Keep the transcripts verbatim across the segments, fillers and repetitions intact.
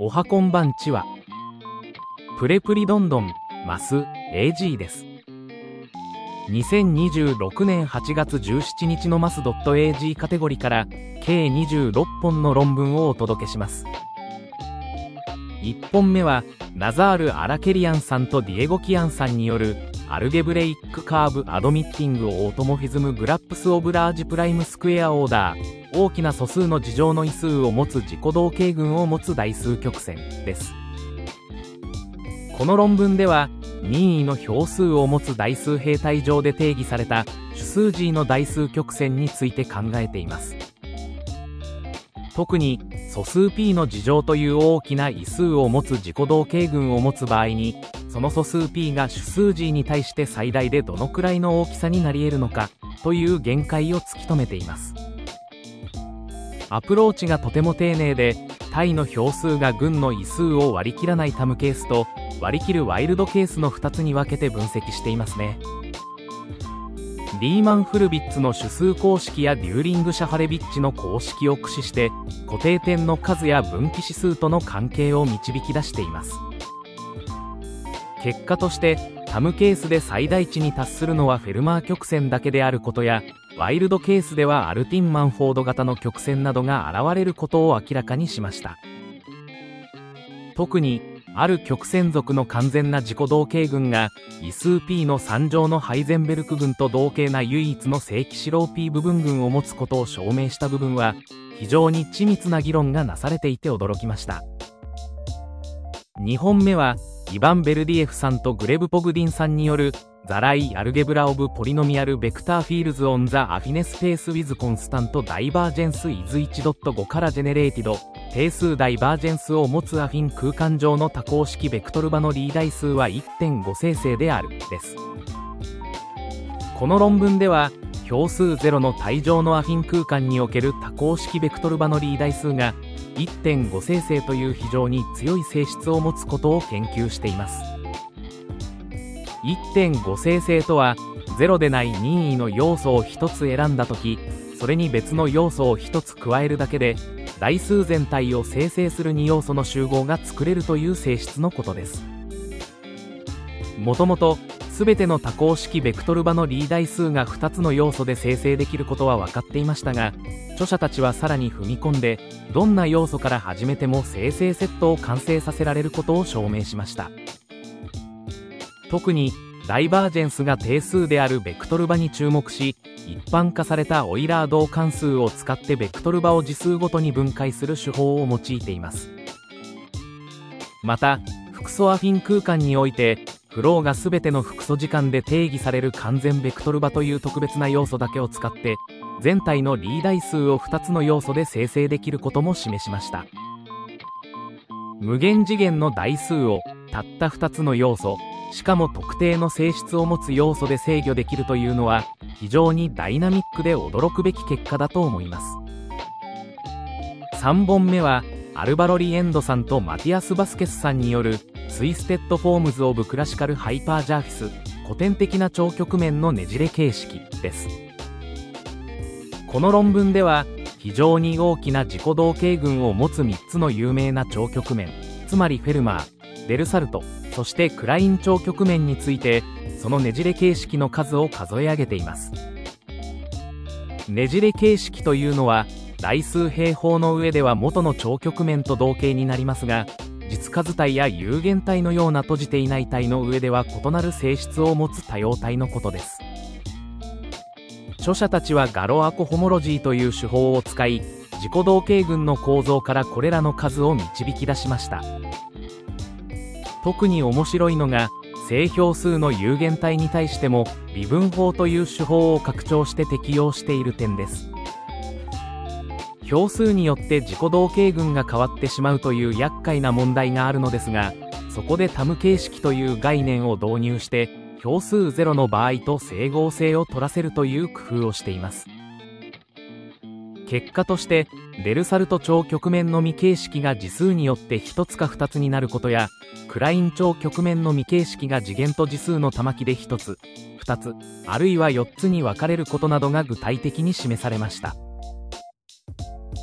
おはこんばんちは。プレプリどんどんマス エージー です。にせんにじゅうろくねんはちがつじゅうしちにちのマス .ag カテゴリーから計にじゅうろっぽんの論文をお届けします。いっぽんめはナザール・アラケリアンさんとディエゴ・キアンさんによるアルゲブレイックカーブアドミッティングオートモフィズムグラップスオブラージプライムスクエアオーダー、大きな素数の次乗の異数を持つ自己同型群を持つ代数曲線です。この論文では任意の表数を持つ代数平体上で定義された主数 G の代数曲線について考えています。特に素数 P の次乗という大きな異数を持つ自己同型群を持つ場合に、その素数 P が主数 G に対して最大でどのくらいの大きさになり得るのかという限界を突き止めています。アプローチがとても丁寧で、対の表数が群の異数を割り切らないタムケースと割り切るワイルドケースのふたつに分けて分析していますね。リーマン・フルビッツの主数公式やデューリング・シャハレビッチの公式を駆使して固定点の数や分岐指数との関係を導き出しています。結果としてタムケースで最大値に達するのはフェルマー曲線だけであることや、ワイルドケースではアルティンマンフォード型の曲線などが現れることを明らかにしました。特にある曲線属の完全な自己同型群が異数 P のさん乗のハイゼンベルク群と同型な唯一の正規四郎 P 部分群を持つことを証明した部分は非常に緻密な議論がなされていて驚きました。にほんめはイヴァン・ベルディエフさんとグレブ・ポグディンさんによるザライ・アルゲブラ・オブ・ポリノミアル・ベクター・フィールズ・オン・ザ・アフィネスペース・ウィズ・コンスタント・ダイバージェンス・イズ いちてんご からジェネレーティド定数ダイバージェンスを持つアフィン空間上の多項式ベクトル場のリー代数は いってんご 生成であるです。この論文では表数ゼロの対上のアフィン空間における多項式ベクトル場のリー代数が いってんご 生成という非常に強い性質を持つことを研究しています。いってんご 生成とはゼロでない任意の要素をひとつ選んだとき、それに別の要素をひとつ加えるだけで代数全体を生成するに要素の集合が作れるという性質のことです。もともと全ての多項式ベクトル場のリー代数がふたつの要素で生成できることは分かっていましたが、著者たちはさらに踏み込んでどんな要素から始めても生成セットを完成させられることを証明しました。特にダイバージェンスが定数であるベクトル場に注目し、一般化されたオイラー導関数を使ってベクトル場を次数ごとに分解する手法を用いています。また複素アフィン空間においてフローが全ての複素時間で定義される完全ベクトル場という特別な要素だけを使って全体のリー代数をふたつの要素で生成できることも示しました。無限次元の代数をたったふたつの要素、しかも特定の性質を持つ要素で制御できるというのは非常にダイナミックで驚くべき結果だと思います。さんぼんめはアルバロリエンドさんとマティアス・バスケスさんによるツイステッドフォームズ・オブ・クラシカル・ハイパージャーフィス古典的な超曲面のねじれ形式です。この論文では非常に大きな自己同型群を持つみっつの有名な超曲面、つまりフェルマー、デルサルト、そしてクライン超曲面についてそのねじれ形式の数を数え上げています。ねじれ形式というのは代数平方の上では元の超曲面と同型になりますが、実数体や有限体のような閉じていない体の上では異なる性質を持つ多様体のことです。著者たちはガロアコホモロジーという手法を使い自己同型群の構造からこれらの数を導き出しました。特に面白いのが正表数の有限体に対しても微分法という手法を拡張して適用している点です。表数によって自己同型群が変わってしまうという厄介な問題があるのですが、そこでタム形式という概念を導入して表数ゼロの場合と整合性を取らせるという工夫をしています。結果としてデルサルト超曲面の未形式が次数によってひとつかふたつになることや、クライン超曲面の未形式が次元と次数の玉木でひとつ、ふたつ、あるいはよっつに分かれることなどが具体的に示されました。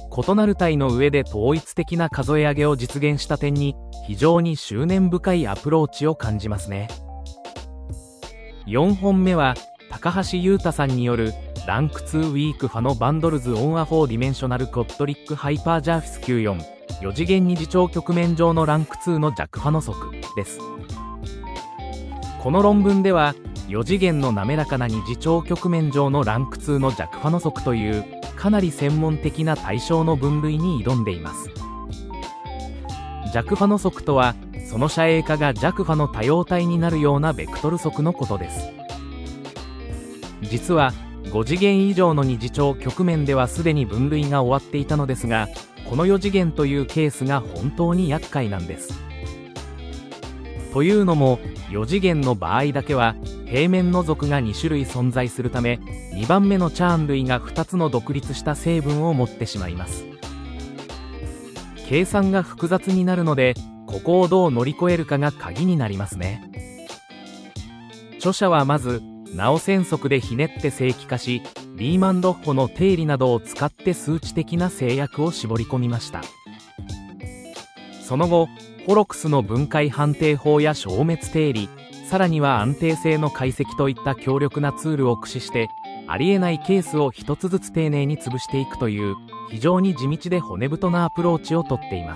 異なる体の上で統一的な数え上げを実現した点に非常に執念深いアプローチを感じますね。よんほんめは高橋優太さんによるランクツーウィークファのバンドルズオンアフォーディメンショナルクオプトリックハイパージャーフィスきゅうじゅうよん よ次元二次長局面上のランクツーの弱ファの則です。この論文ではよ次元の滑らかな二次長局面上のランクツーの弱ファの則というかなり専門的な対象の分類に挑んでいます。弱ファの則とはその遮影化が弱ファの多様体になるようなベクトル則のことです。実はご次元以上の二次長局面ではすでに分類が終わっていたのですが、このよ次元というケースが本当に厄介なんです。というのもよ次元の場合だけは平面の属がに種類存在するため、にばんめのチャーン類がふたつの独立した成分を持ってしまいます。計算が複雑になるので、ここをどう乗り越えるかが鍵になりますね。著者はまずナオ線則でひねって正規化し、リーマン・ロッホの定理などを使って数値的な制約を絞り込みました。その後ホロクスの分解判定法や消滅定理、さらには安定性の解析といった強力なツールを駆使して、ありえないケースを一つずつ丁寧に潰していくという非常に地道で骨太なアプローチをとっています。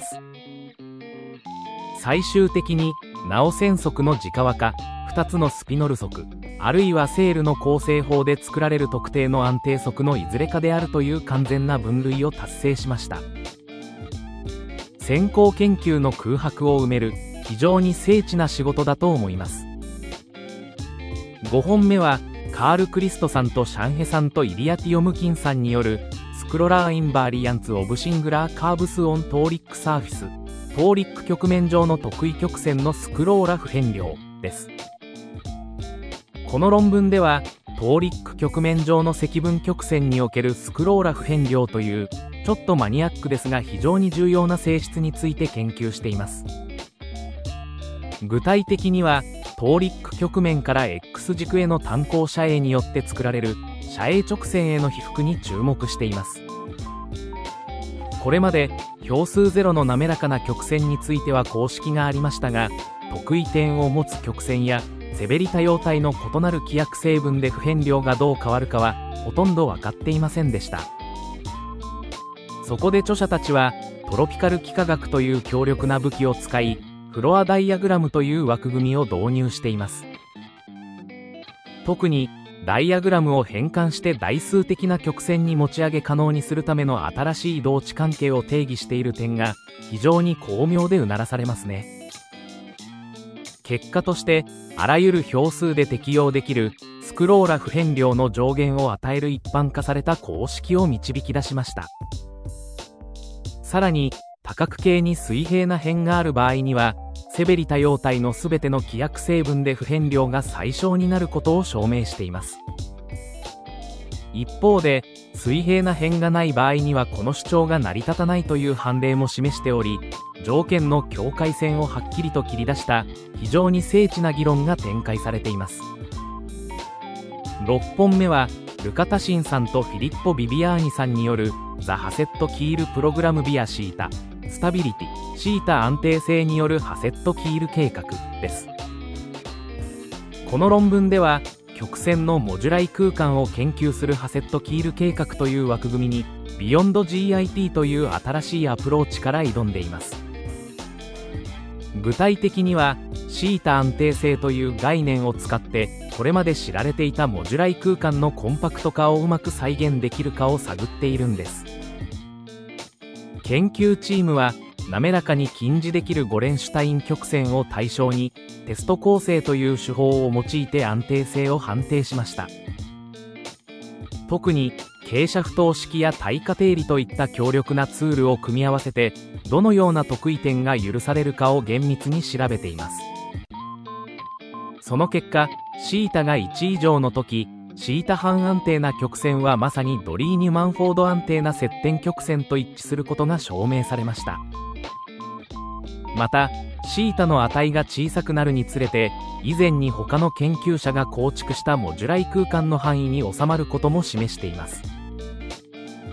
最終的にナオ線則の自家和化、ふたつのスピノル則、あるいはセールの構成法で作られる特定の安定則のいずれかであるという完全な分類を達成しました。先行研究の空白を埋める非常に精緻な仕事だと思います。ごほんめはカール・クリストさんとシャンヘさんとイリア・ティオムキンさんによるスクロラー・インバーリアンツ・オブ・シングラー・カーブス・オン・トーリック・サーフィス、トーリック局面上の特異曲線のスクローラ不変量です。この論文ではトーリック局面上の積分曲線におけるスクローラ不変量というちょっとマニアックですが非常に重要な性質について研究しています。具体的にはトーリック局面から X 軸への単光遮影によって作られる遮影直線への被覆に注目しています。これまで表数ゼロの滑らかな曲線については公式がありましたが、特異点を持つ曲線やセベリ多様体の異なる規約成分で不変量がどう変わるかはほとんど分かっていませんでした。そこで著者たちはトロピカル幾何学という強力な武器を使い、フロアダイアグラムという枠組みを導入しています。特にダイアグラムを変換して代数的な曲線に持ち上げ可能にするための新しい同値関係を定義している点が非常に巧妙でうならされますね。結果としてあらゆる表数で適用できるスクローラ不変量の上限を与える一般化された公式を導き出しました。さらに多角形に水平な辺がある場合にはセベリ多様体のすべての規約成分で不変量が最小になることを証明しています。一方で水平な辺がない場合にはこの主張が成り立たないという判例も示しており、条件の境界線をはっきりと切り出した非常に精緻な議論が展開されています。ろっぽんめはルカ・タシンさんとフィリッポ・ビビアーニさんによるザ・ハセット・キール・プログラム・ビア・シータスタビリティシータ安定性によるハセット・キール計画です。この論文では曲線のモジュライ空間を研究するハセット・キール計画という枠組みにビヨンド ジーアイティー という新しいアプローチから挑んでいます。具体的にはシータ安定性という概念を使ってこれまで知られていたモジュライ空間のコンパクト化をうまく再現できるかを探っているんです。研究チームは滑らかに近似できるゴレンシュタイン曲線を対象にテスト構成という手法を用いて安定性を判定しました。特に傾斜不等式や対価定理といった強力なツールを組み合わせてどのような特異点が許されるかを厳密に調べています。その結果シータがいち以上の時、シータ半安定な曲線はまさにドリー・ニュマンフォード安定な接点曲線と一致することが証明されました。またシータの値が小さくなるにつれて以前に他の研究者が構築したモジュライ空間の範囲に収まることも示しています。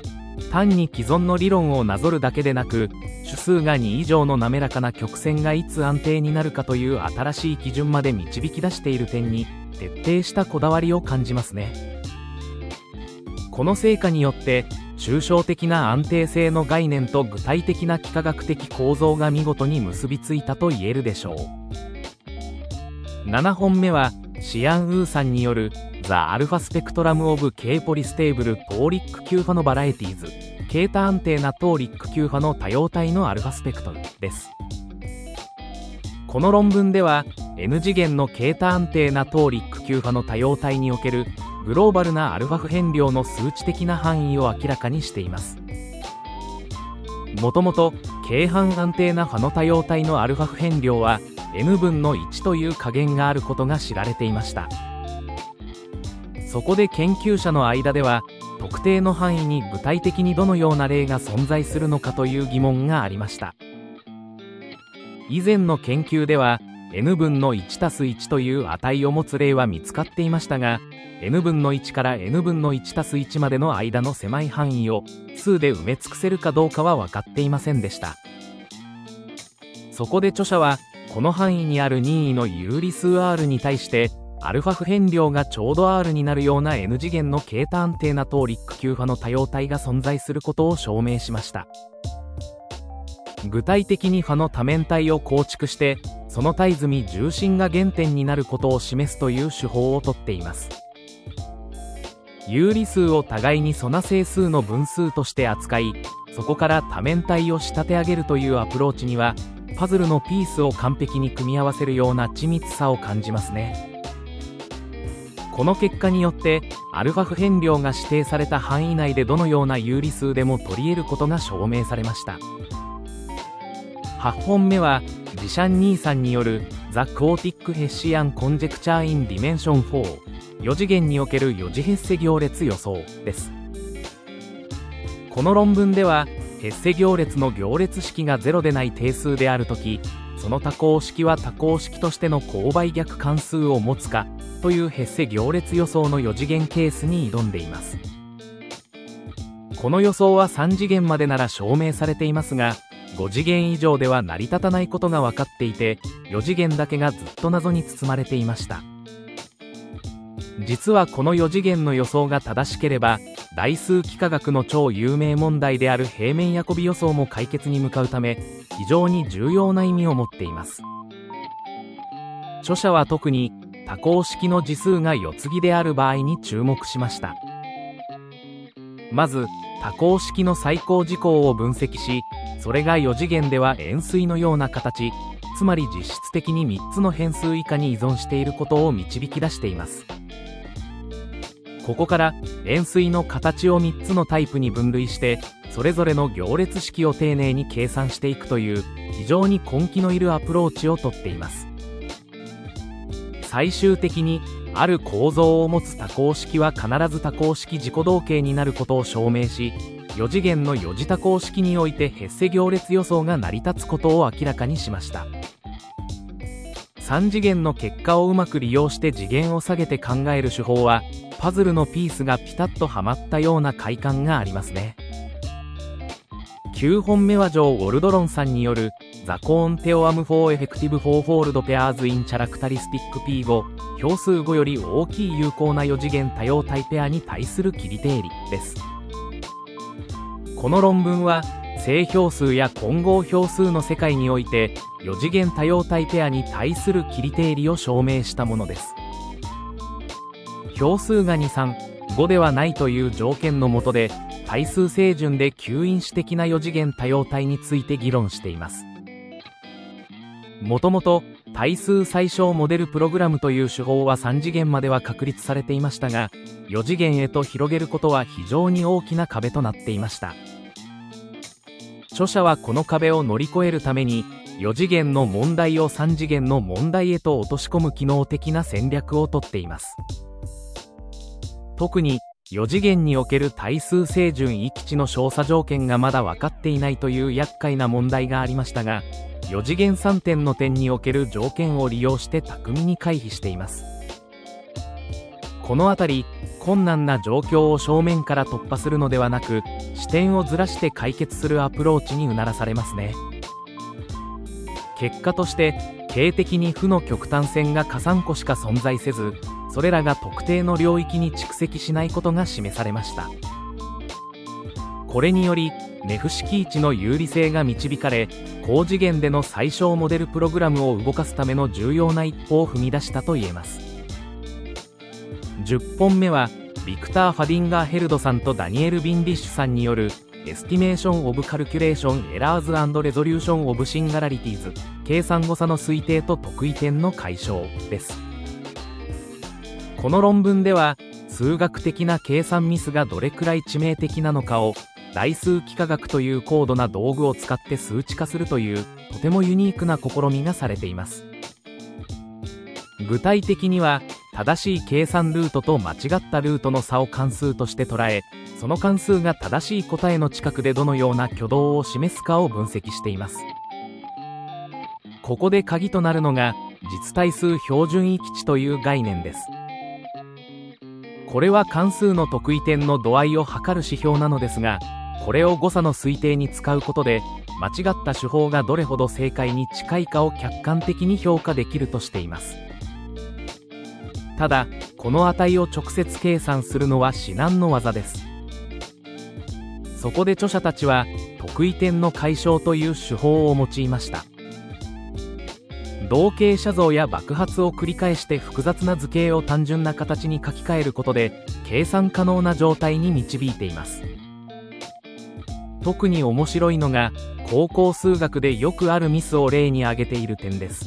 単に既存の理論をなぞるだけでなく、主数がに以上の滑らかな曲線がいつ安定になるかという新しい基準まで導き出している点に徹底したこだわりを感じますね。この成果によって抽象的な安定性の概念と具体的な幾何学的構造が見事に結びついたと言えるでしょう。ななほんめはシアン・ウーさんによる The Alpha Spectrum of K-Polystable Toric 級波のバラエティーズ、ケータ安定なトーリック級波の多様体のアルファスペクトルです。この論文では N 次元のケータ安定なトーリック級波の多様体におけるグローバルなアルファ不変量の数値的な範囲を明らかにしています。もともと軽範安定な波の多様体のアルファ不変量は エヌ 分のいちという加減があることが知られていました。そこで研究者の間では特定の範囲に具体的にどのような例が存在するのかという疑問がありました。以前の研究では エヌ 分のいちたすいちという値を持つ例は見つかっていましたが、 エヌ 分のいちから エヌ 分のいちたすいちまでの間の狭い範囲を数で埋め尽くせるかどうかは分かっていませんでした。そこで著者はこの範囲にある任意の有理数 R に対してアルファ不変量がちょうど R になるような N 次元のケータ安定なトーリック級波の多様体が存在することを証明しました。具体的に波の多面体を構築してその対積重心が原点になることを示すという手法をとっています。有理数を互いに素な整数の分数として扱い、そこから多面体を仕立て上げるというアプローチにはパズルのピースを完璧に組み合わせるような緻密さを感じますね。この結果によってアルファ不変量が指定された範囲内でどのような有理数でも取り得ることが証明されました。はちほんめはジシャン兄さんによる The Quotic Hessian Conjecture in Dimension フォー、よ次元におけるよ次ヘッセ行列予想です。この論文ではヘッセ行列の行列式がゼロでない定数であるとき、その多項式は多項式としての勾配逆関数を持つかというヘッセ行列予想のよ次元ケースに挑んでいます。この予想はさん次元までなら証明されていますが、ご次元以上では成り立たないことが分かっていて、よ次元だけがずっと謎に包まれていました。実はこのよ次元の予想が正しければ、代数幾何学の超有名問題である平面ヤコビ予想も解決に向かうため、非常に重要な意味を持っています。著者は特に多項式の次数がよ次である場合に注目しました。まず多項式の最高事項を分析し、それがよ次元では円錐のような形、つまり実質的にみっつの変数以下に依存していることを導き出しています。ここから円錐の形をみっつのタイプに分類して、それぞれの行列式を丁寧に計算していくという非常に根気のいるアプローチをとっています。最終的にある構造を持つ多項式は必ず多項式自己同型になることを証明し、よ次元のよ次多項式においてヘッセ行列予想が成り立つことを明らかにしました。さん次元の結果をうまく利用して次元を下げて考える手法は、パズルのピースがピタッとはまったような快感がありますね。きゅうほんめはジョー・ウォルドロンさんによる The Cone Theorem for Effective Fourfold Pairs in Characteristic ピーご、票数ごより大きい有効なよ次元多様体ペアに対する切り定理です。この論文は正票数や混合票数の世界においてよ次元多様体ペアに対する切り定理を証明したものです。票数がに、さん、ごではないという条件の下で対数整準で吸引子的なよ次元多様体について議論しています。もともと対数最小モデルプログラムという手法はさん次元までは確立されていましたが、よ次元へと広げることは非常に大きな壁となっていました。著者はこの壁を乗り越えるためによ次元の問題をさん次元の問題へと落とし込む機能的な戦略をとっています。特によ次元における対数整準域値の小差条件がまだ分かっていないという厄介な問題がありましたが、よ次元さんてんの点における条件を利用して巧みに回避しています。 このあたり、困難な状況を正面から突破するのではなく、視点をずらして解決するアプローチにうならされますね。結果として、形的に負の極端線が加算個しか存在せず、それらが特定の領域に蓄積しないことが示されました。これにより、ネフ式位置の有利性が導かれ、高次元での最小モデルプログラムを動かすための重要な一歩を踏み出したと言えます。じゅっぽんめは、ビクター・ファディンガーヘルドさんとダニエル・ビンディッシュさんによるエスティメーション・オブ・カルキュレーション・エラーズ・アンド・レゾリューション・オブ・シンガラリティーズ、計算誤差の推定と特異点の解消です。この論文では、数学的な計算ミスがどれくらい致命的なのかを、代数幾何学という高度な道具を使って数値化するという、とてもユニークな試みがされています。具体的には、正しい計算ルートと間違ったルートの差を関数として捉え、その関数が正しい答えの近くでどのような挙動を示すかを分析しています。ここで鍵となるのが、実対数標準域値という概念です。これは関数の特異点の度合いを測る指標なのですが、これを誤差の推定に使うことで、間違った手法がどれほど正解に近いかを客観的に評価できるとしています。ただ、この値を直接計算するのは至難の業です。そこで著者たちは、特異点の解消という手法を用いました。動径写像や爆発を繰り返して複雑な図形を単純な形に書き換えることで、計算可能な状態に導いています。特に面白いのが、高校数学でよくあるミスを例に挙げている点です。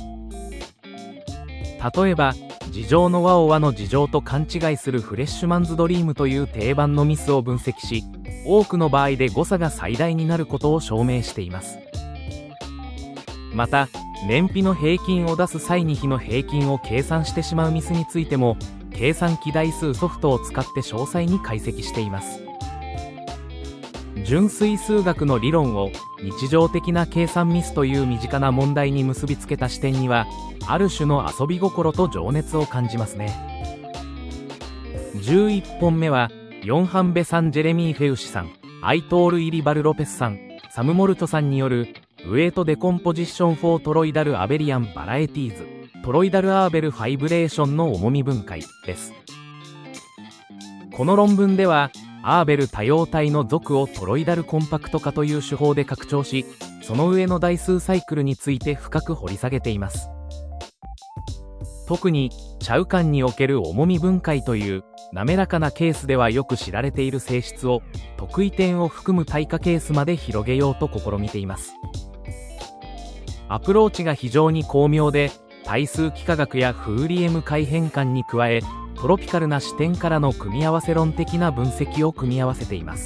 例えば、二乗の和を和の二乗と勘違いするフレッシュマンズドリームという定番のミスを分析し、多くの場合で誤差が最大になることを証明しています。また、燃費の平均を出す際に比の平均を計算してしまうミスについても、計算機代数ソフトを使って詳細に解析しています。純粋数学の理論を日常的な計算ミスという身近な問題に結びつけた視点には、ある種の遊び心と情熱を感じますね。じゅういっぽんめは、ヨンハンベさん、ジェレミー・フェウシさん、アイトール・イリバル・ロペスさん、サム・モルトさんによるウェイト・デコンポジション・フォー・トロイダル・アベリアン・バラエティーズ、トロイダル・アーベル・ファイブレーションの重み分解です。この論文では、アーベル多様体の属をトロイダルコンパクト化という手法で拡張し、その上の代数サイクルについて深く掘り下げています。特に、チャウカンにおける重み分解という、滑らかなケースではよく知られている性質を、特異点を含む対価ケースまで広げようと試みています。アプローチが非常に巧妙で、対数幾何学やフーリエム解変換に加え、トロピカルな視点からの組み合わせ論的な分析を組み合わせています。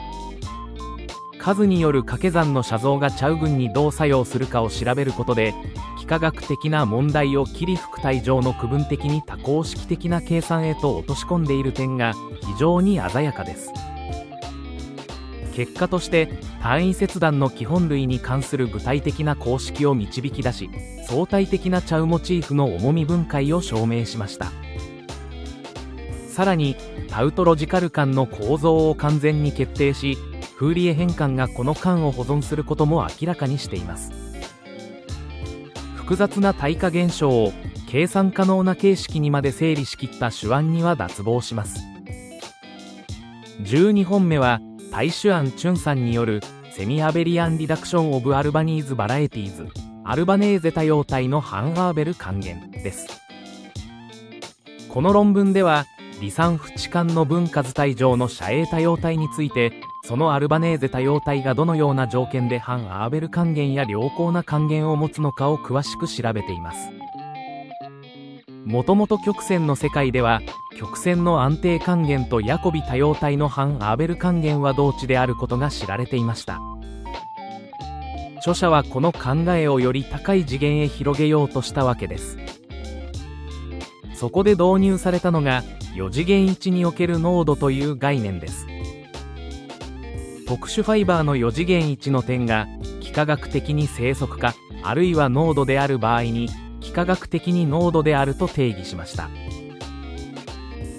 数による掛け算の写像がチャウ群にどう作用するかを調べることで、幾何学的な問題を霧吹く体上の区分的に多項式的な計算へと落とし込んでいる点が非常に鮮やかです。結果として単位切断の基本類に関する具体的な公式を導き出し、相対的なチャウモチーフの重み分解を証明しました。さらにタウトロジカル間の構造を完全に決定し、フーリエ変換がこの間を保存することも明らかにしています。複雑な対価現象を計算可能な形式にまで整理しきった手腕には脱帽します。じゅうにほんめはタイ・シュアン・チュンさんによるセミアベリアンリダクション・オブ・アルバニーズ・バラエティーズ、アルバネーゼ多様体の反アーベル還元です。この論文では離散不置間の分数体上の斜影多様体について、そのアルバネーゼ多様体がどのような条件で反アーベル還元や良好な還元を持つのかを詳しく調べています。もともと曲線の世界では、曲線の安定還元とヤコビ多様体の反アーベル還元は同値であることが知られていました。著者はこの考えをより高い次元へ広げようとしたわけです。そこで導入されたのが、よ次元位置における濃度という概念です。特殊ファイバーのよ次元位置の点が幾何学的に正則化、あるいは濃度である場合に幾何学的に濃度であると定義しました。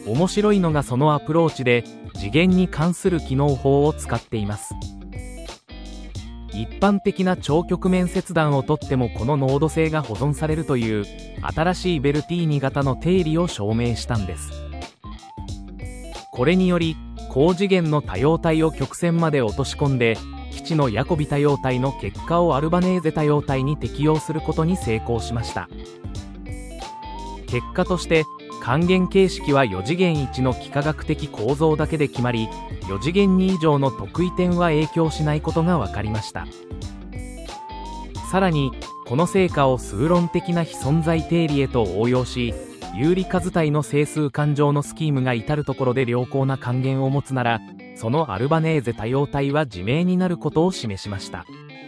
面白いのがそのアプローチで次元に関する機能法を使っています。一般的な超曲面切断をとってもこの濃度性が保存されるという新しいベルティーニ型の定理を証明したんです。これにより高次元の多様体を曲線まで落とし込んで基地のヤコビ多様体の結果をアルバネーゼ多様体に適用することに成功しました。結果として還元形式はよ次元いちの幾何学的構造だけで決まり、よ次元に以上の特異点は影響しないことが分かりました。さらにこの成果を数論的な非存在定理へと応用し、有理数体の整数環状のスキームが至るところで良好な還元を持つなら、そのアルバネーゼ多様体は自明になることを示しました。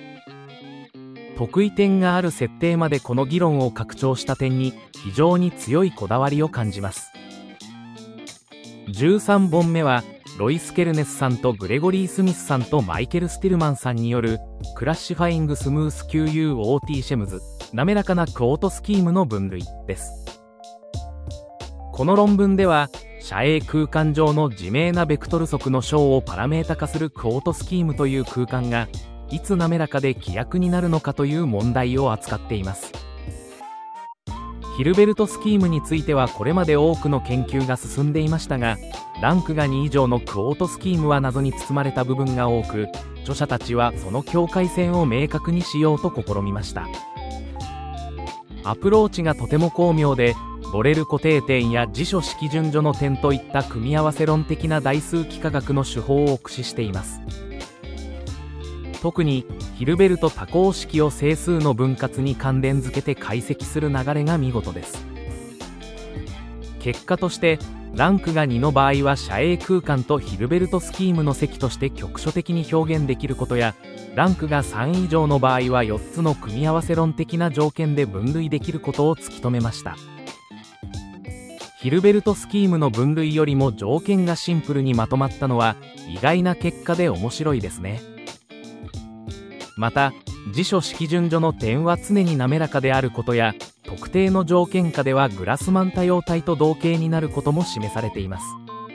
特異点がある設定までこの議論を拡張した点に非常に強いこだわりを感じます。じゅうさんぼんめはロイス・ケルネスさんとグレゴリー・スミスさんとマイケル・スティルマンさんによるクラッシファイング・スムース キューユーオーティー シェムズ滑らかなクオートスキームの分類です。この論文では斜影空間上の自明なベクトル則の小をパラメータ化するクオートスキームという空間がいつ滑らかで規約になるのかという問題を扱っています。ヒルベルトスキームについてはこれまで多くの研究が進んでいましたが、ランクがに以上のクオートスキームは謎に包まれた部分が多く、著者たちはその境界線を明確にしようと試みました。アプローチがとても巧妙で、ボレル固定点や辞書式順序の点といった組み合わせ論的な代数幾何学の手法を駆使しています。特にヒルベルト多項式を整数の分割に関連づけて解析する流れが見事です。結果としてランクがにの場合は斜影空間とヒルベルトスキームの積として局所的に表現できることや、ランクがさん以上の場合はよっつの組み合わせ論的な条件で分類できることを突き止めました。ヒルベルトスキームの分類よりも条件がシンプルにまとまったのは意外な結果で面白いですね。また辞書式順序の点は常に滑らかであることや、特定の条件下ではグラスマン多様体と同型になることも示されています。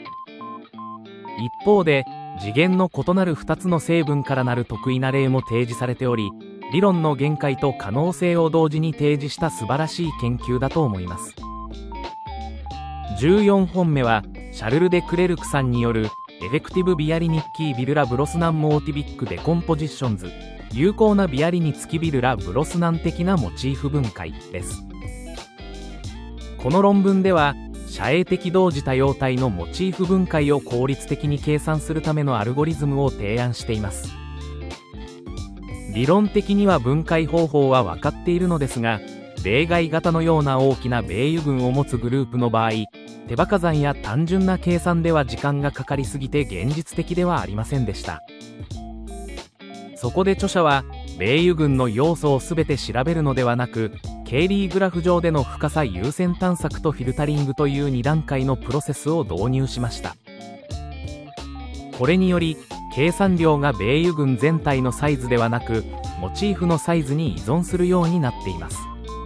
一方で次元の異なるふたつの成分からなる特異な例も提示されており、理論の限界と可能性を同時に提示した素晴らしい研究だと思います。じゅうよんほんめはシャルル・デ・クレルクさんによるエフェクティブ・ビアリニッキー・ビルラ・ブロスナン・モーティビック・デコンポジションズ、有効なビアリにつきビルラ・ブロスナン的なモチーフ分解です。この論文では斜影的同時多様体のモチーフ分解を効率的に計算するためのアルゴリズムを提案しています。理論的には分解方法は分かっているのですが、例外型のような大きな米油群を持つグループの場合、手羽火山や単純な計算では時間がかかりすぎて現実的ではありませんでした。そこで著者は米油群の要素を全て調べるのではなく、ケイリーグラフ上での深さ優先探索とフィルタリングというに段階のプロセスを導入しました。これにより計算量が米油群全体のサイズではなくモチーフのサイズに依存するようになっています。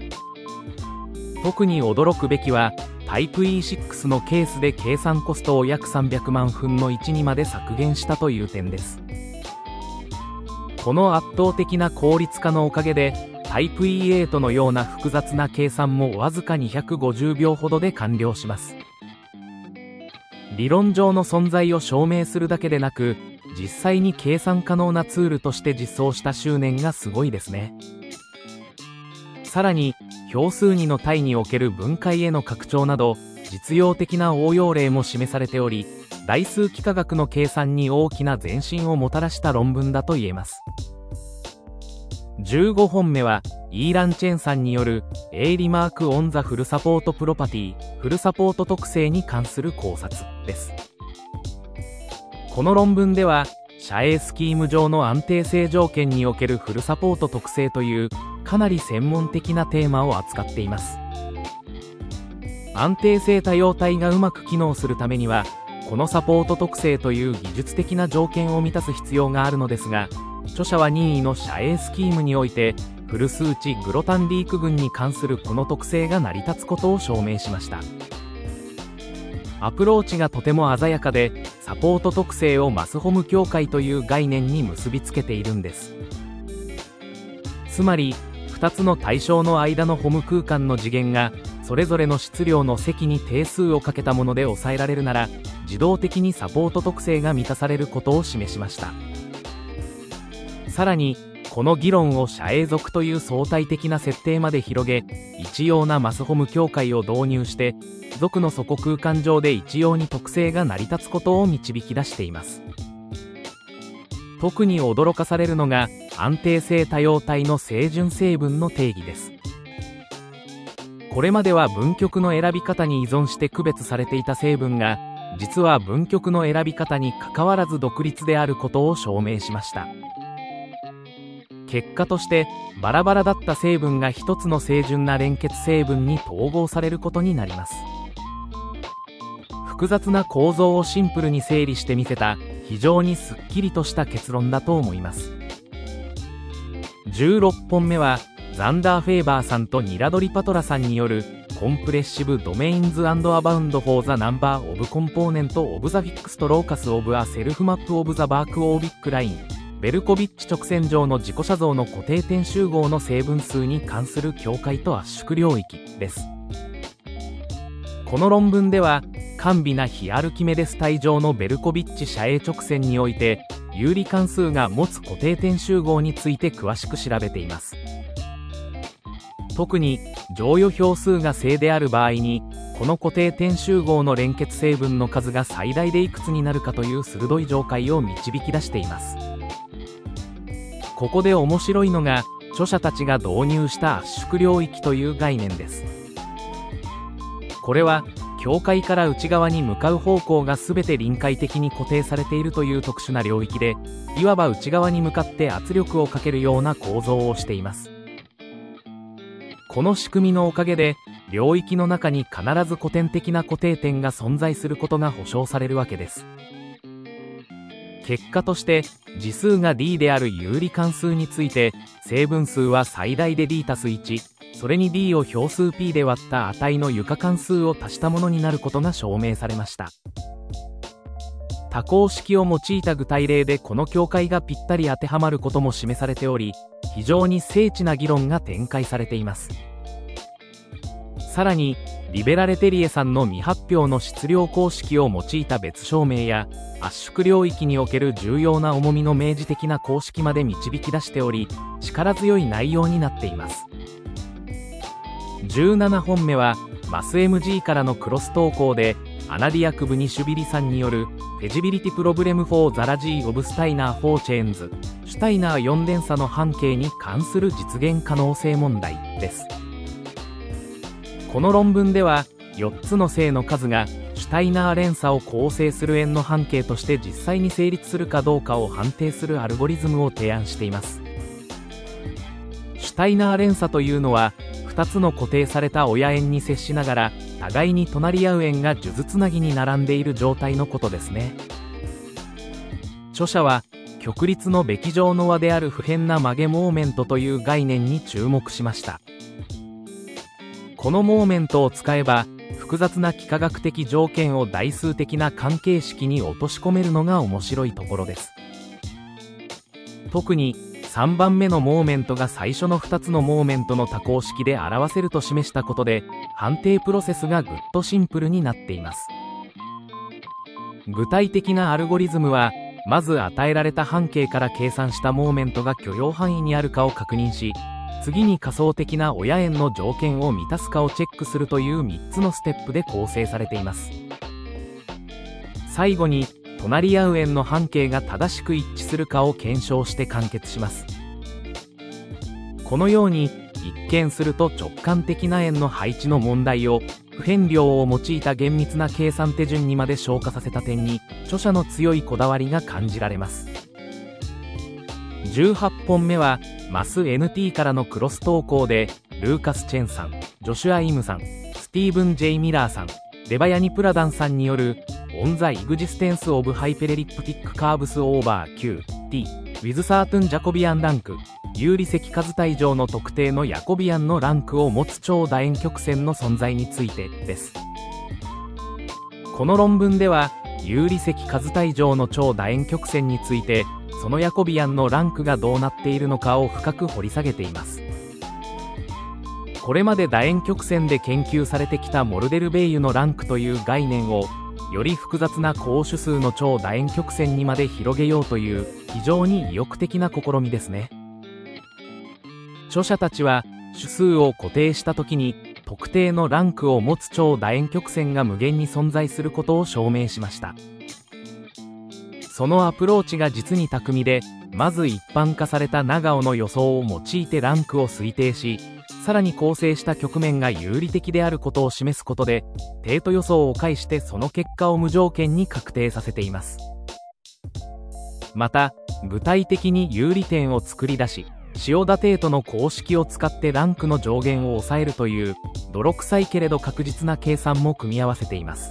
特に驚くべきはタイプ イーシックス のケースで計算コストを約さんびゃくまんぶんのいちにまで削減したという点です。この圧倒的な効率化のおかげでタイプ イーエイト のような複雑な計算もわずかにひゃくごじゅうびょうほどで完了します。理論上の存在を証明するだけでなく、実際に計算可能なツールとして実装した執念がすごいですね。さらに表数にの対における分解への拡張など実用的な応用例も示されており、代数幾何学の計算に大きな前進をもたらした論文だと言えます。じゅうごほんめはイーラン・チェンさんによる A リマーク・オン・ザ・フルサポート・プロパティフルサポート特性に関する考察です。この論文では斜影スキーム上の安定性条件におけるフルサポート特性というかなり専門的なテーマを扱っています。安定性多様体がうまく機能するためにはこのサポート特性という技術的な条件を満たす必要があるのですが、著者は任意の斜影スキームにおいてフル数値グロタンリーク群に関するこの特性が成り立つことを証明しました。 アプローチがとても鮮やかで、サポート特性をマスホム境界という概念に結びつけているんです。つまりふたつの対象の間のホム空間の次元がそれぞれの質量の積に定数をかけたもので抑えられるなら、自動的にサポート特性が満たされることを示しました。さらにこの議論を社営属という相対的な設定まで広げ、一様なマスホム境界を導入して属の底空間上で一様に特性が成り立つことを導き出しています。特に驚かされるのが安定性多様体の清純成分の定義です。これまでは分極の選び方に依存して区別されていた成分が、実は分極の選び方にかかわらず独立であることを証明しました。結果としてバラバラだった成分が一つの清純な連結成分に統合されることになります。複雑な構造をシンプルに整理してみせた非常にすっきりとした結論だと思います。じゅうろっぽんめはザンダー・フェーバーさんとニラドリ・パトラさんによるコンプレッシブ・ドメインズ・アバウンド・フォー・ザ・ナンバー・オブ・コンポーネント・オブ・ザ・フィックスト・ローカス・オブ・ア・セルフ・マップ・オブ・ザ・バーク・オービック・ライン、ベルコビッチ直線上の自己写像の固定点集合の成分数に関する境界と圧縮領域です。この論文では甘美な非アルキメデス体上のベルコビッチ斜影直線において有理関数が持つ固定点集合について詳しく調べています。特に乗与票数が正である場合にこの固定点集合の連結成分の数が最大でいくつになるかという鋭い条解を導き出しています。ここで面白いのが著者たちが導入した圧縮領域という概念です。これは境界から内側に向かう方向が全て臨界的に固定されているという特殊な領域で、いわば内側に向かって圧力をかけるような構造をしています。この仕組みのおかげで領域の中に必ず古典的な固定点が存在することが保証されるわけです。結果として次数が D である有理関数について成分数は最大で D たすいち、それに D を票数 P で割った値の有価関数を足したものになることが証明されました。多項式を用いた具体例でこの境界がぴったり当てはまることも示されており、非常に精緻な議論が展開されています。さらにリベラ・レテリエさんの未発表の質量公式を用いた別証明や圧縮領域における重要な重みの明示的な公式まで導き出しており、力強い内容になっています。じゅうななほんめはマス エムジー からのクロス投稿でアナディアク・ブニシュビリさんによるフェジビリティプロブレムフォーザラジー・オブ・スタイナー・フォー・チェーンズ、シュタイナーよん連鎖の半径に関する実現可能性問題です。この論文ではよっつの正の数がシュタイナー連鎖を構成する円の半径として実際に成立するかどうかを判定するアルゴリズムを提案しています。シュタイナー連鎖というのはふたつの固定された親円に接しながら互いに隣り合う円が数珠つなぎに並んでいる状態のことですね。著者は極律のべき上の和である不変な曲げモーメントという概念に注目しました。このモーメントを使えば複雑な幾何学的条件を代数的な関係式に落とし込めるのが面白いところです。特にさんばんめのモーメントが最初のふたつのモーメントの多項式で表せると示したことで判定プロセスがぐっとシンプルになっています。具体的なアルゴリズムはまず与えられた半径から計算したモーメントが許容範囲にあるかを確認し、次に仮想的な親円の条件を満たすかをチェックするというみっつのステップで構成されています。最後に隣り合う円の半径が正しく一致するかを検証して完結します。このように一見すると直感的な円の配置の問題を不変量を用いた厳密な計算手順にまで昇華させた点に著者の強いこだわりが感じられます。じゅうはっぽんめはマス エヌティー からのクロス投稿でルーカス・チェンさん、ジョシュア・イムさん、スティーブン・ジェイ・ミラーさん、デバヤニ・プラダンさんによるオン・ザ・イグジステンス・オブ・ハイペレリプティック・カーブス・オーバー Q、T、ウィズ・サートゥン・ジャコビアン・ランク、有理積数体上の特定のヤコビアンのランクを持つ超楕円曲線の存在についてです。 この論文では有利積数体上の超楕円曲線についてそのヤコビアンのランクがどうなっているのかを深く掘り下げています。これまで楕円曲線で研究されてきたモルデルベイユのランクという概念をより複雑な公主数の超楕円曲線にまで広げようという非常に意欲的な試みですね。著者たちは主数を固定した時に特定のランクを持つ超楕円曲線が無限に存在することを証明しました。そのアプローチが実に巧みで、まず一般化された長尾の予想を用いてランクを推定し、さらに構成した局面が有利的であることを示すことで、テート予想を介してその結果を無条件に確定させています。また、具体的に有利点を作り出し、塩田テートの公式を使ってランクの上限を抑えるという泥臭いけれど確実な計算も組み合わせています。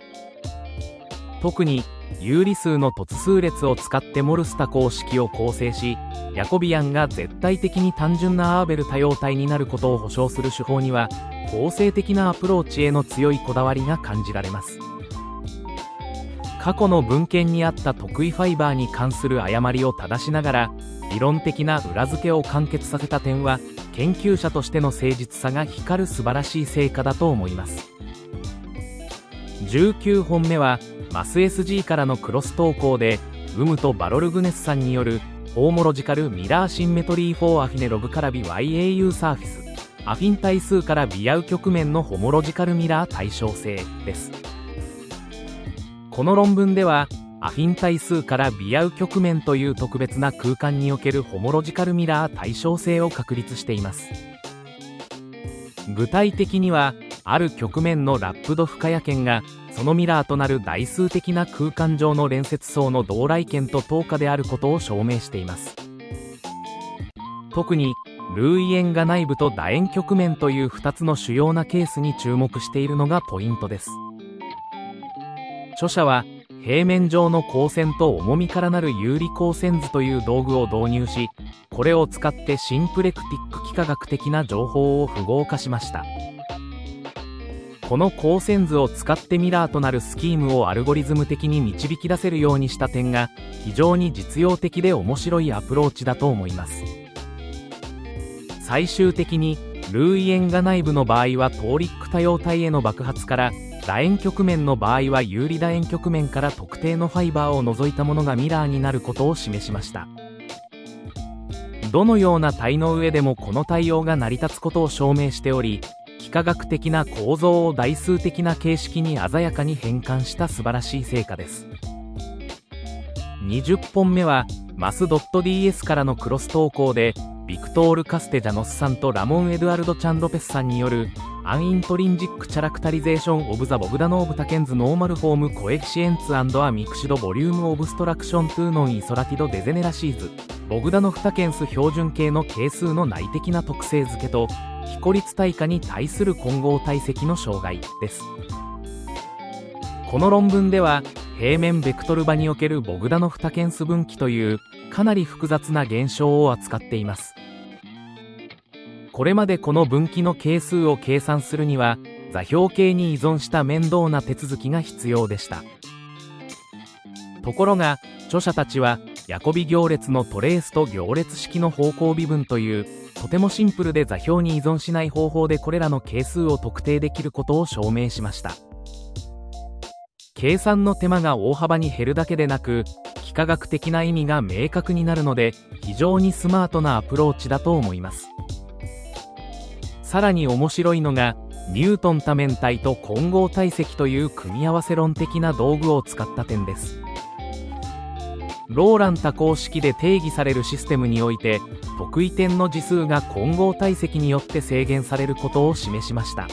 特に有理数の突数列を使ってモルスタ公式を構成し、ヤコビアンが絶対的に単純なアーベル多様体になることを保証する手法には構成的なアプローチへの強いこだわりが感じられます。過去の文献にあった得意ファイバーに関する誤りを正しながら理論的な裏付けを完結させた点は研究者としての誠実さが光る素晴らしい成果だと思います。じゅうきゅうほんめはマス エスジー からのクロス投稿でウムとバロルグネスさんによるホーモロジカルミラーシンメトリーフォーアフィネロブからビ ワイエーユー サーフィスアフィン対数からビアウ局面のホモロジカルミラー対称性です。この論文ではアフィン対数からビアウ局面という特別な空間におけるホモロジカルミラー対称性を確立しています。具体的にはある局面のラップド不可夜圏がそのミラーとなる代数的な空間上の連接層の同来圏と等価であることを証明しています。特にルーイエンガ内部と楕円局面というふたつの主要なケースに注目しているのがポイントです。著者は平面上の光線と重みからなる有利光線図という道具を導入し、これを使ってシンプレクティック幾何学的な情報を符号化しました。この光線図を使ってミラーとなるスキームをアルゴリズム的に導き出せるようにした点が非常に実用的で面白いアプローチだと思います。最終的にルーイエンガ内部の場合はトーリック多様体への爆発から、楕円局面の場合は有利楕円局面から特定のファイバーを除いたものがミラーになることを示しました。どのような体の上でもこの対応が成り立つことを証明しており、幾何学的な構造を代数的な形式に鮮やかに変換した素晴らしい成果です。にじゅっぽんめはマス .ds からのクロス投稿でビクトール・カステジャノスさんとラモン・エドアルド・チャンロペスさんによるアンイントリンジック・チャラクタリゼーション・オブ・ザ・ボグダノーブ・タケンズ・ノーマル・フォーム・コエフィシエンツ・アミクシド・ボリューム・オブストラクション・トゥーノン・イソラティド・デゼネラシーズボグダノフタケンス標準形の係数の内的な特性付けと非孤立対価に対する混合体積の障害です。この論文では平面ベクトル場におけるボグダノフタケンス分岐というかなり複雑な現象を扱っています。これまでこの分岐の係数を計算するには座標系に依存した面倒な手続きが必要でした。ところが著者たちはヤコビ行列のトレースと行列式の方向微分というとてもシンプルで座標に依存しない方法でこれらの係数を特定できることを証明しました。計算の手間が大幅に減るだけでなく幾何学的な意味が明確になるので非常にスマートなアプローチだと思います。さらに面白いのがニュートン多面体と混合体積という組み合わせ論的な道具を使った点です。ローラン多項式で定義されるシステムにおいて特異点の次数が混合体積によって制限されることを示しました。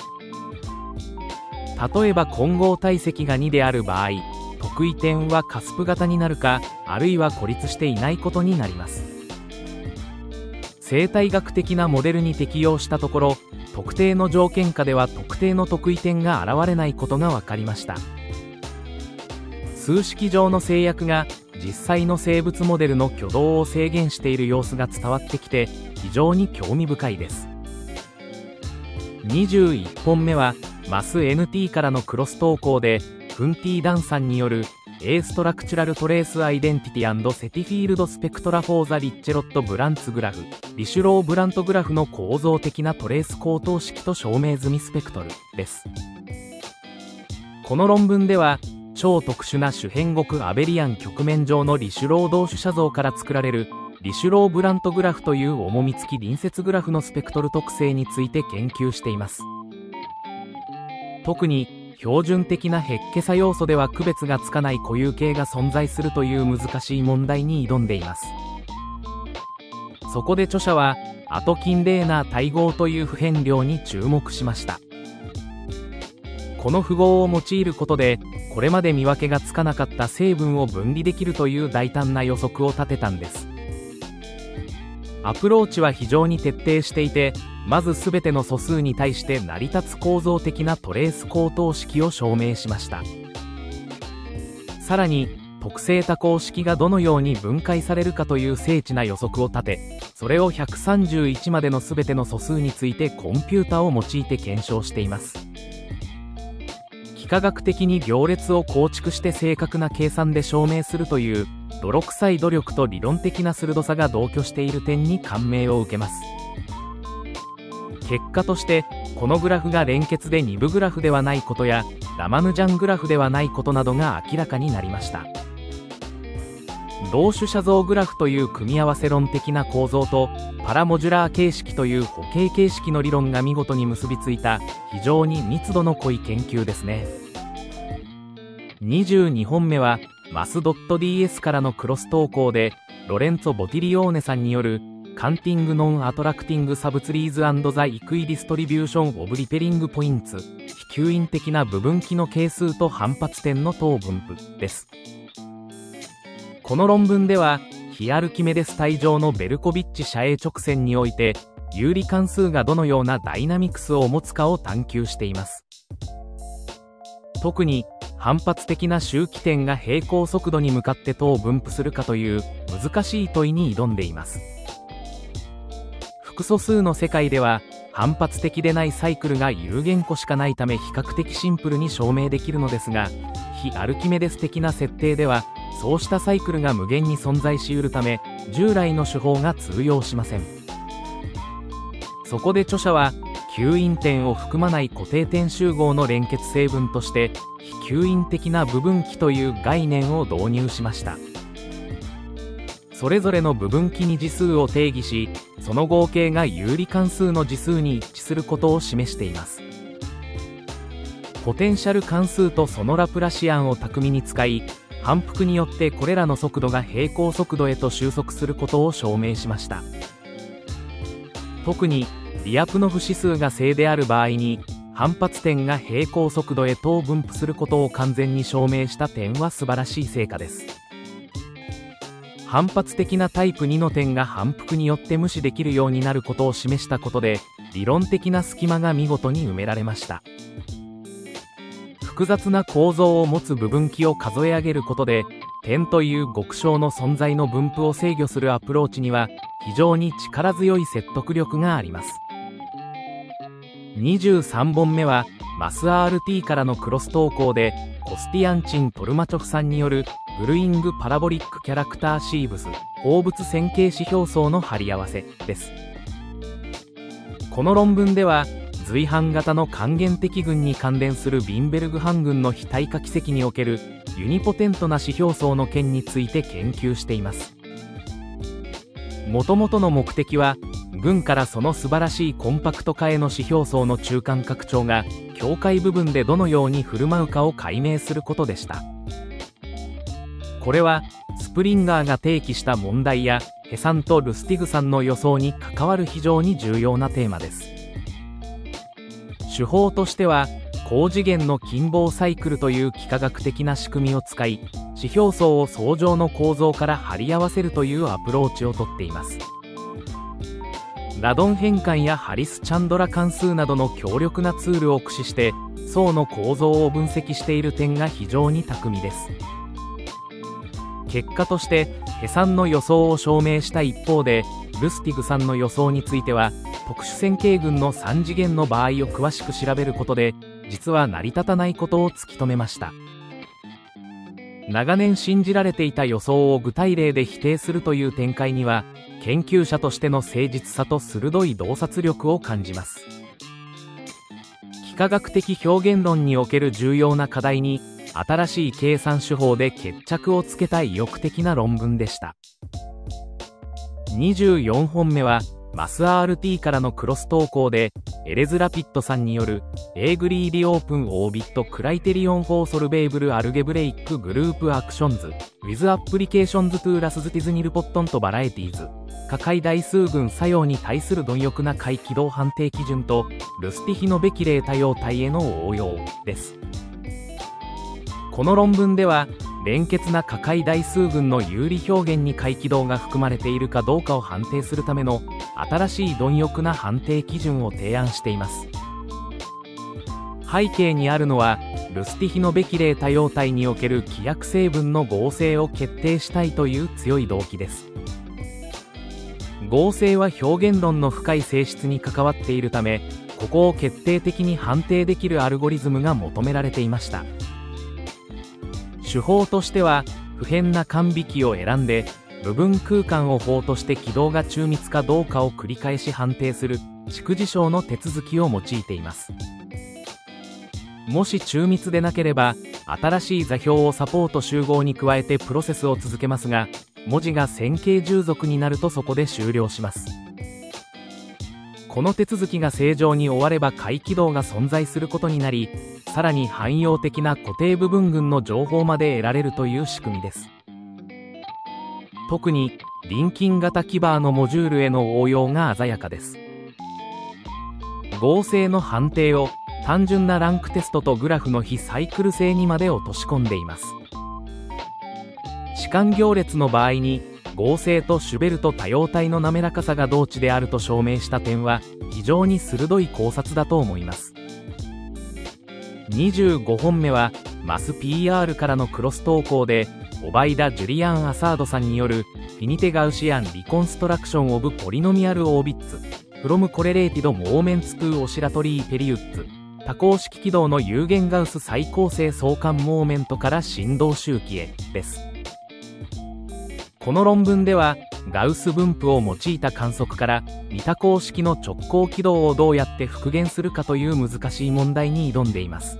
例えば混合体積がにである場合、特異点はカスプ型になるかあるいは孤立していないことになります。生態学的なモデルに適用したところ特定の条件下では特定の特異点が現れないことが分かりました。数式上の制約が実際の生物モデルの挙動を制限している様子が伝わってきて非常に興味深いです。にじゅういっぽんめはマス エヌティー からのクロス投稿でクンティ・ダンさんによる A Structural Trace Identity and Setfield Spectra for the Richelot Brandt's Graph リシュロー・ブラントグラフの構造的なトレース高等式と証明済みスペクトルです。この論文では超特殊な主変極アベリアン曲面上のリシュロー同種写像から作られるリシュロー・ブラントグラフという重み付き隣接グラフのスペクトル特性について研究しています。特に標準的なヘッケ差要素では区別がつかない固有形が存在するという難しい問題に挑んでいます。そこで著者はアトキンレーナー対合という不変量に注目しました。この符号を用いることでこれまで見分けがつかなかった成分を分離できるという大胆な予測を立てたんです。アプローチは非常に徹底していて、まず全ての素数に対して成り立つ構造的なトレース高等式を証明しました。さらに特性多項式がどのように分解されるかという精緻な予測を立て、それをひゃくさんじゅういちまでの全ての素数についてコンピュータを用いて検証しています。幾何学的に行列を構築して正確な計算で証明するという泥臭い努力と理論的な鋭さが同居している点に感銘を受けます。結果としてこのグラフが連結で二部グラフではないことやラマヌジャングラフではないことなどが明らかになりました。同種写像グラフという組み合わせ論的な構造とパラモジュラー形式という補形形式の理論が見事に結びついた非常に密度の濃い研究ですね。にじゅうにほんめはマス .ds からのクロス投稿でロレンツォ・ボティリオーネさんによるカンティング・ノン・アトラクティング・サブツリーズ・アンド・ザ・イクイ・ディストリビューション・オブ・リペリング・ポインツ非吸引的な部分岐の係数と反発点の等分布です。この論文では非アルキメデス帯上のベルコビッチ斜影直線において有理関数がどのようなダイナミクスを持つかを探求しています。特に反発的な周期点が平行速度に向かって等分布するかという難しい問いに挑んでいます。複素数の世界では反発的でないサイクルが有限個しかないため比較的シンプルに証明できるのですが、非アルキメデス的な設定ではそうしたサイクルが無限に存在しうるため従来の手法が通用しません。そこで著者は吸引点を含まない固定点集合の連結成分として非吸引的な部分岐という概念を導入しました。それぞれの部分岐に次数を定義し、その合計が有理関数の次数に一致することを示しています。ポテンシャル関数とそのラプラシアンを巧みに使い、反復によってこれらの速度が平行速度へと収束することを証明しました。特にリアプノフ指数が正である場合に反発点が平行速度へ等分布することを完全に証明した点は素晴らしい成果です。反発的なタイプにの点が反復によって無視できるようになることを示したことで理論的な隙間が見事に埋められました。複雑な構造を持つ部分岐を数え上げることで点という極小の存在の分布を制御するアプローチには非常に力強い説得力があります。にじゅうさんぼんめはマス アールティー からのクロス投稿でコスティアンチン・トルマチョフさんによるグルイング・パラボリック・キャラクター・シーブス放物線形指標層の貼り合わせです。この論文では随伴型の還元的群に関連するビンベルグ範群の非対化奇跡におけるユニポテントな指標層の件について研究しています。もともとの目的は群からその素晴らしいコンパクト化への指標層の中間拡張が境界部分でどのように振る舞うかを解明することでした。これはスプリンガーが提起した問題やヘさんとルスティグさんの予想に関わる非常に重要なテーマです。手法としては高次元の近傍サイクルという幾何学的な仕組みを使い指標層を相乗の構造から貼り合わせるというアプローチをとっています。ラドン変換やハリス・チャンドラ関数などの強力なツールを駆使して層の構造を分析している点が非常に巧みです。結果としてヘさんの予想を証明した一方でルスティグさんの予想については特殊線形群のさん次元の場合を詳しく調べることで実は成り立たないことを突き止めました。 長年信じられていた予想を具体例で否定するという展開には、研究者としての誠実さと鋭い洞察力を感じます。幾何学的表現論における重要な課題に、新しい計算手法で決着をつけた意欲的な論文でした。にじゅうよんほんめは、マス アールティー からのクロス投稿で、エレズ・ラピットさんによる、エーグリーディオープンオービットクライテリオンフォーソルベーブルアルゲブレイックグループアクションズ、with applications to ラスズティズニルポットンとバラエティーズ、可解代数群作用に対する貪欲な解軌道判定基準と、ルスティヒノベキレー多様体への応用です。この論文では、連結な可解代数群の有利表現に解軌道が含まれているかどうかを判定するための新しい貪欲な判定基準を提案しています。背景にあるのは、ルスティヒノベキレー多様体における規約成分の合成を決定したいという強い動機です。合成は表現論の深い性質に関わっているため、ここを決定的に判定できるアルゴリズムが求められていました。手法としては、不変な間引きを選んで、部分空間を法として軌道が中密かどうかを繰り返し判定する蓄事象の手続きを用いています。もし中密でなければ、新しい座標をサポート集合に加えてプロセスを続けますが、文字が線形従属になるとそこで終了します。この手続きが正常に終われば解軌道が存在することになり、さらに汎用的な固定部分群の情報まで得られるという仕組みです。特にリンキン型キバーのモジュールへの応用が鮮やかです。合成の判定を単純なランクテストとグラフの非サイクル性にまで落とし込んでいます。置換行列の場合に合成とシュベルト多様体の滑らかさが同値であると証明した点は非常に鋭い考察だと思います。にじゅうごほんめはマス ピーアール からのクロス投稿でオバイダ・ジュリアン・アサードさんによるフィニテ・ガウシアン・リコンストラクション・オブ・ポリノミアル・オービッツフロム・コレレーティド・モーメンツ・トゥ・オシラトリー・ペリウッツ多項式軌道の有限ガウス再構成相関モーメントから振動周期へです。この論文ではガウス分布を用いた観測から二多項式の直行軌道をどうやって復元するかという難しい問題に挑んでいます。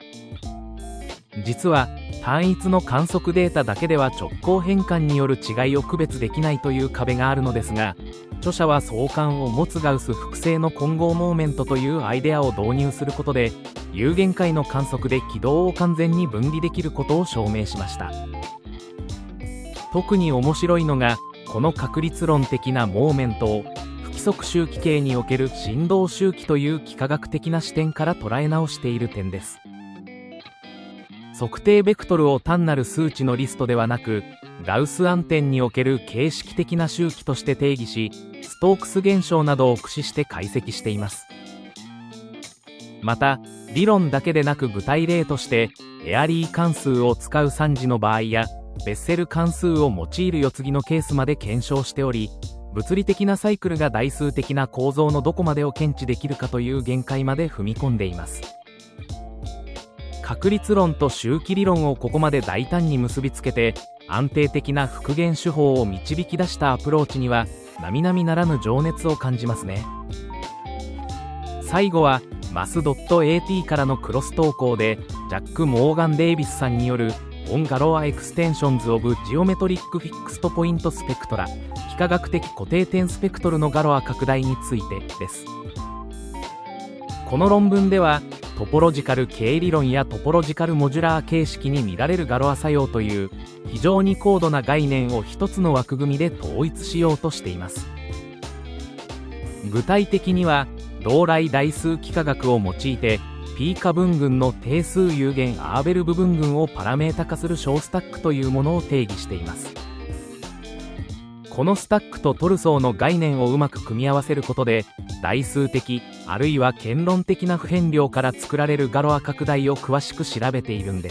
実は単一の観測データだけでは直行変換による違いを区別できないという壁があるのですが、著者は相関を持つガウス複製の混合モーメントというアイデアを導入することで有限界の観測で軌道を完全に分離できることを証明しました。特に面白いのがこの確率論的なモーメントを不規則周期系における振動周期という幾何学的な視点から捉え直している点です。測定ベクトルを単なる数値のリストではなくガウス暗点における形式的な周期として定義し、ストークス現象などを駆使して解析しています。また理論だけでなく具体例としてエアリー関数を使うさん次の場合やベッセル関数を用いる世継ぎのケースまで検証しており、物理的なサイクルが代数的な構造のどこまでを検知できるかという限界まで踏み込んでいます。確率論と周期理論をここまで大胆に結びつけて安定的な復元手法を導き出したアプローチには並々ならぬ情熱を感じますね。最後はマス .at からのクロス投稿でジャック・モーガン・デイビスさんによるオンガロアエクステンションズ・オブ・ジオメトリック・フィックスト・ポイント・スペクトラ幾何学的固定点スペクトルのガロア拡大についてです。この論文ではトポロジカル経理論やトポロジカルモジュラー形式に見られるガロア作用という非常に高度な概念を一つの枠組みで統一しようとしています。具体的には同来代数幾何学を用いて P 化分群の定数有限アーベル部分群をパラメータ化する小スタックというものを定義しています。このスタックとトルソーの概念をうまく組み合わせることで代数的あるいは堅論的な不変量から作られるガロア拡大を詳しく調べているんです。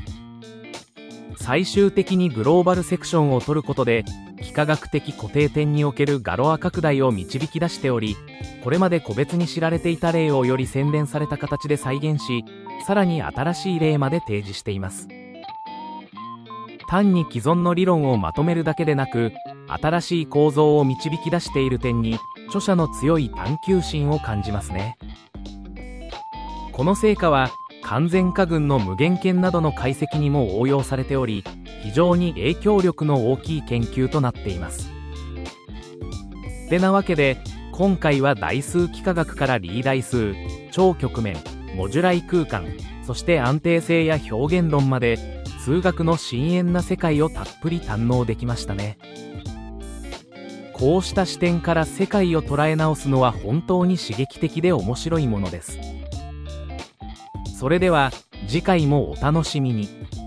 最終的にグローバルセクションを取ることで幾何学的固定点におけるガロア拡大を導き出しており、これまで個別に知られていた例をより洗練された形で再現し、さらに新しい例まで提示しています。 単に既存の理論をまとめるだけでなく、新しい構造を導き出している点に著者の強い探求心を感じますね。この成果は完全化群の無限圏などの解析にも応用されており、非常に影響力の大きい研究となっています。てなわけで、今回は代数幾何学からリー代数、超曲面、モジュライ空間、そして安定性や表現論まで、数学の深遠な世界をたっぷり堪能できましたね。こうした視点から世界を捉え直すのは本当に刺激的で面白いものです。それでは次回もお楽しみに。